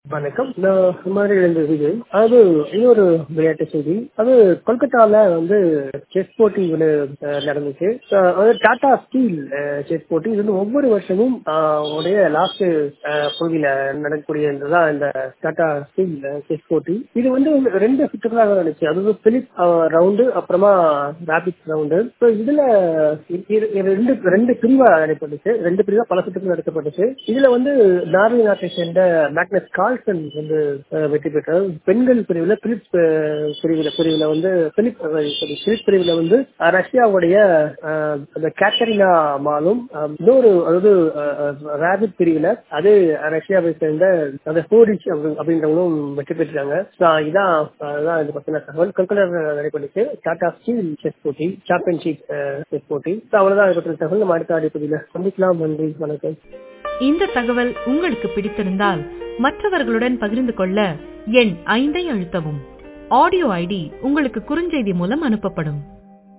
வணக்கம். நான் குமாரிலிருந்து விஜய். அது இன்னொரு விளையாட்டு செய்தி. அது கொல்கத்தால செஸ் போட்டி நடந்துச்சு. அது டாடா ஸ்டீல் செஸ் போட்டி. இது ஒவ்வொரு வருஷமும் உடைய லாஸ்ட் பகுதியில நடக்கக்கூடியதுதான் இந்த டாடா ஸ்டீல் செஸ் போட்டி. இது ரெண்டு சுற்றுகளாக நடந்துச்சு. அது பிலிப் ரவுண்டு, அப்புறமா ராபிட் ரவுண்டு. இதுல ரெண்டு பிரிவா நடைபெற்றுச்சு. ரெண்டு பிரிவா பல சுற்றுகள் நடத்தப்பட்டுச்சு. இதுல நார்வே நாட்டை சேர்ந்த மேக்னஸ் கால்சன் வெற்றி பெற்றார். பெண்கள் பிரிவுல பிலிப் பிரிவுல ரஷ்யாவுடைய கேத்தரினா மாலும், இன்னொரு ராபிட் பிரிவுல அது ரஷ்யாவை சேர்ந்த ஹோரிச் அப்படின்றவங்களும் வெற்றி பெற்றாங்க. இதான் இது பத்தின தகவல். கொல்கத்தாவில் நடைபெற்று டாடா ஸ்டீல் செஸ் போட்டி சாம்பியன்ஷிப் செஸ் போட்டி. அவ்வளவுதான் இது பற்றின தகவல். நம்ம அடுத்த அடிப்படையில் சந்திக்கலாம். நன்றி, வணக்கம். இந்த தகவல் உங்களுக்கு பிடித்திருந்தால் மற்றவர்களுடன் பகிர்ந்து கொள்ள எண் 5 அழுத்தவும். ஆடியோ ஐடி உங்களுக்கு குறுஞ்செய்தி மூலம் அனுப்பப்படும்.